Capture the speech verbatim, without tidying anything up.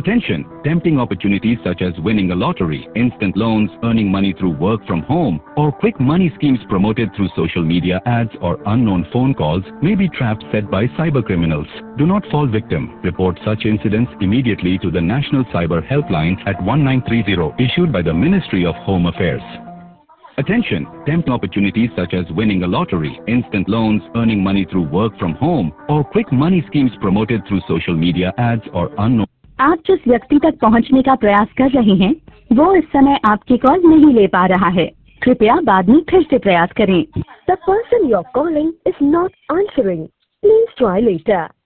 Attention! Tempting opportunities such as winning a lottery, instant loans, earning money through work from home, or quick money schemes promoted through social media ads or unknown phone calls may be traps set by cyber criminals. Do not fall victim. Report such incidents immediately to the National Cyber Helpline at one nine three zero issued by the Ministry of Home Affairs. Attention! Tempting opportunities such as winning a lottery, instant loans, earning money through work from home, or quick money schemes promoted through social media ads or unknown. आप जिस व्यक्ति तक पहुंचने का प्रयास कर रहे हैं वो इस समय आपकी कॉल नहीं ले पा रहा है। कृपया बाद में फिर से प्रयास करें। The person you're calling is not answering. Please try later.